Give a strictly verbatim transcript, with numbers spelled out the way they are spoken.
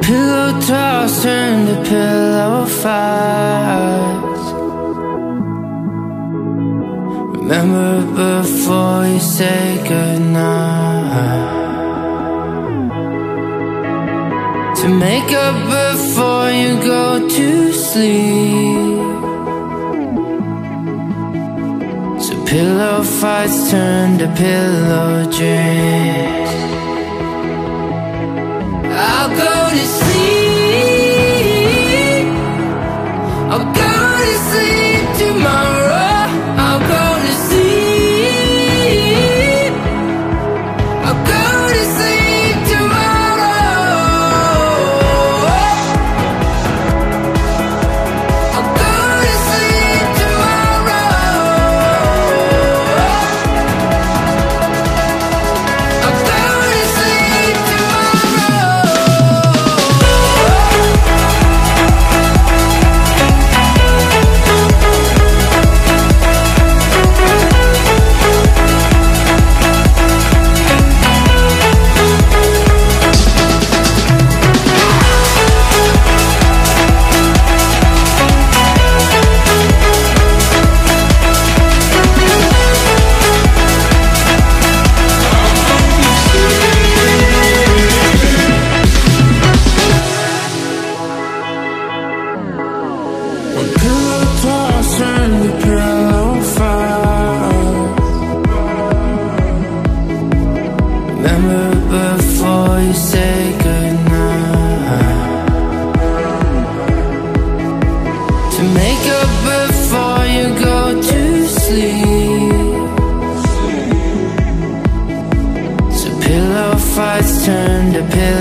Pillow toss turned to pillow fights. Remember before you say goodnight, to make up before you go to sleep. So pillow fights turn to pillow dreams. I'll go to sleep, I'll go to sleep tomorrow. I'll go to sleep, I'll go to sleep tomorrow. I'll go to sleep tomorrow. I'll go to sleep tomorrow. Pillow toss and the pillow fight. Remember before you say goodnight, to make up before you go to sleep. So pillow fights turn to pillow